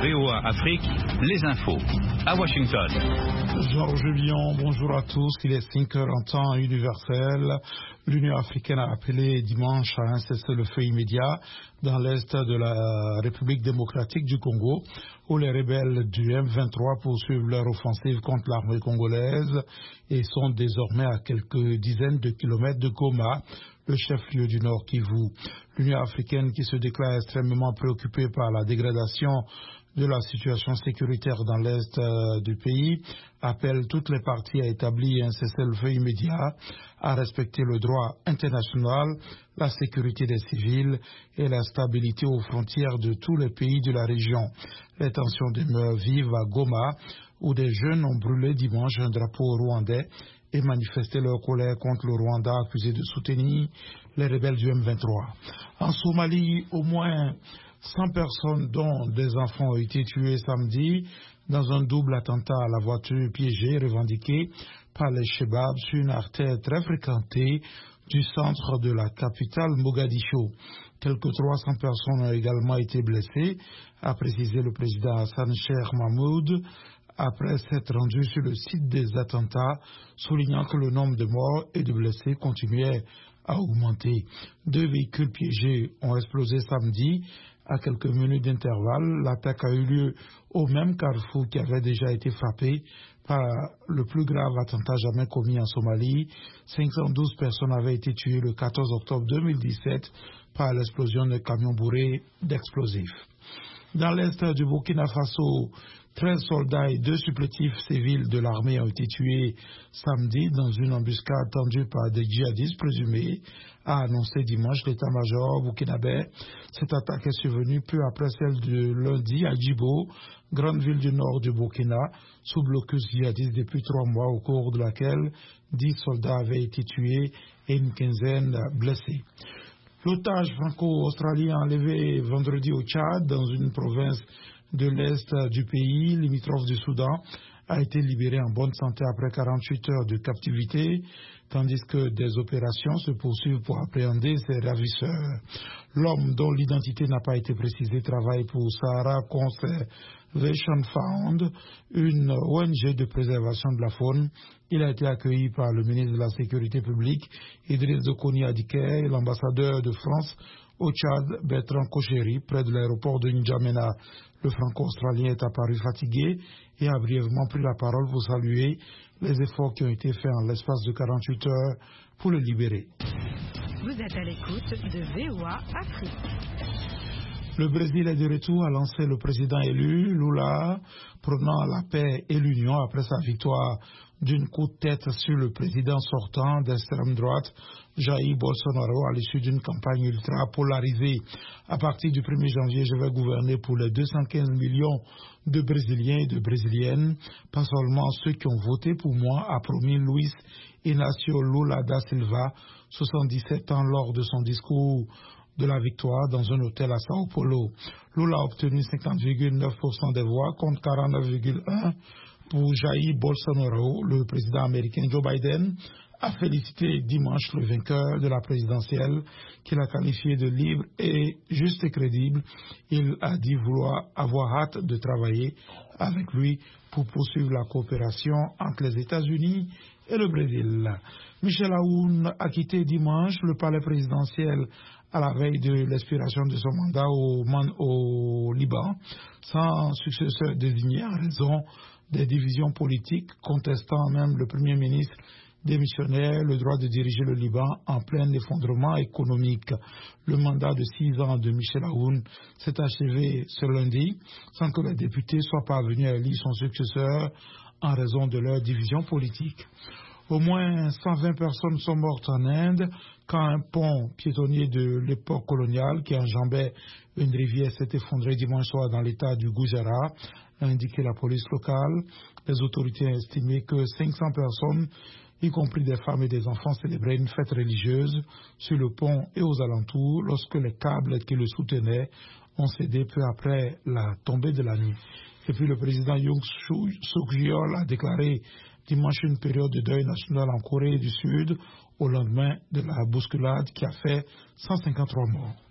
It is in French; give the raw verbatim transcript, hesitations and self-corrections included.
V O A Afrique, les infos. À Washington. Georges Lyon, bonjour à tous. Il est cinq heures en temps universel. L'Union africaine a appelé dimanche à un cessez-le-feu immédiat dans l'est de la République démocratique du Congo, où les rebelles du M vingt-trois poursuivent leur offensive contre l'armée congolaise et sont désormais à quelques dizaines de kilomètres de Goma, le chef-lieu du Nord Kivu. L'Union africaine, qui se déclare extrêmement préoccupée par la dégradation de la situation sécuritaire dans l'est euh, du pays, appelle toutes les parties à établir un cessez-le-feu immédiat, à respecter le droit international, la sécurité des civils et la stabilité aux frontières de tous les pays de la région. Les tensions demeurent vives à Goma, où des jeunes ont brûlé dimanche un drapeau rwandais et manifesté leur colère contre le Rwanda accusé de soutenir les rebelles du M vingt-trois. En Somalie, au moins cent personnes, dont des enfants, ont été tuées samedi dans un double attentat à la voiture piégée revendiqué par les Chebabs sur une artère très fréquentée du centre de la capitale Mogadiscio. Quelques trois cents personnes ont également été blessées, a précisé le président Hassan Sheikh Mahmoud, après s'être rendu sur le site des attentats, soulignant que le nombre de morts et de blessés continuait à augmenter. Deux véhicules piégés ont explosé samedi à quelques minutes d'intervalle. L'attaque a eu lieu au même carrefour qui avait déjà été frappé par le plus grave attentat jamais commis en Somalie. cinq cent douze personnes avaient été tuées le quatorze octobre deux mille dix-sept par l'explosion de camions bourrés d'explosifs. Dans l'est du Burkina Faso, treize soldats et deux supplétifs civils de l'armée ont été tués samedi dans une embuscade tendue par des djihadistes présumés, a annoncé dimanche l'état-major burkinabé. Cette attaque est survenue peu après celle de lundi à Djibo, grande ville du nord du Burkina, sous blocus djihadiste depuis trois mois, au cours de laquelle dix soldats avaient été tués et une quinzaine blessés. L'otage franco-australien enlevé vendredi au Tchad, dans une province de l'est du pays, limitrophe du Soudan, a été libéré en bonne santé après quarante-huit heures de captivité, tandis que des opérations se poursuivent pour appréhender ses ravisseurs. L'homme, dont l'identité n'a pas été précisée, travaille pour Sahara Conservation Fund, une O N G de préservation de la faune. Il a été accueilli par le ministre de la Sécurité publique, Idriss Déby Adike, et l'ambassadeur de France au Tchad, Bertrand Kocheri, près de l'aéroport de N'Djamena. Le franco-australien est apparu fatigué et a brièvement pris la parole pour saluer les efforts qui ont été faits en l'espace de quarante-huit heures pour le libérer. Vous êtes à l'écoute de V O A Afrique. Le Brésil est de retour, a lancé le président élu, Lula, prônant la paix et l'union après sa victoire d'une coup de tête sur le président sortant d'extrême droite, Jair Bolsonaro, à l'issue d'une campagne ultra polarisée. À partir du premier janvier, je vais gouverner pour les deux cent quinze millions de Brésiliens et de Brésiliennes, pas seulement ceux qui ont voté pour moi, a promis Luiz Inácio Lula da Silva, soixante-dix-sept ans, lors de son discours de la victoire dans un hôtel à Sao Paulo. Lula a obtenu cinquante virgule neuf pour cent des voix contre quarante-neuf virgule un pour cent pour Jair Bolsonaro. Le président américain Joe Biden a félicité dimanche le vainqueur de la présidentielle, qu'il a qualifié de libre et juste et crédible. Il a dit vouloir avoir hâte de travailler avec lui pour poursuivre la coopération entre les États-Unis et le Brésil. Michel Aoun a quitté dimanche le palais présidentiel à la veille de l'expiration de son mandat au, au Liban, sans successeur désigné en raison des divisions politiques, contestant même le Premier ministre démissionnaire le droit de diriger le Liban en plein effondrement économique. Le mandat de six ans de Michel Aoun s'est achevé ce lundi, sans que les députés soient parvenus à élire son successeur en raison de leur division politique. Au moins cent vingt personnes sont mortes en Inde quand un pont piétonnier de l'époque coloniale qui enjambait une rivière s'est effondré dimanche soir dans l'état du Gujarat, a indiqué la police locale. Les autorités ont estimé que cinq cents personnes, y compris des femmes et des enfants, célébraient une fête religieuse sur le pont et aux alentours lorsque les câbles qui le soutenaient ont cédé peu après la tombée de la nuit. Et puis le président Yoon Suk-yeol a déclaré dimanche une période de deuil national en Corée du Sud au lendemain de la bousculade qui a fait cent cinquante-trois morts.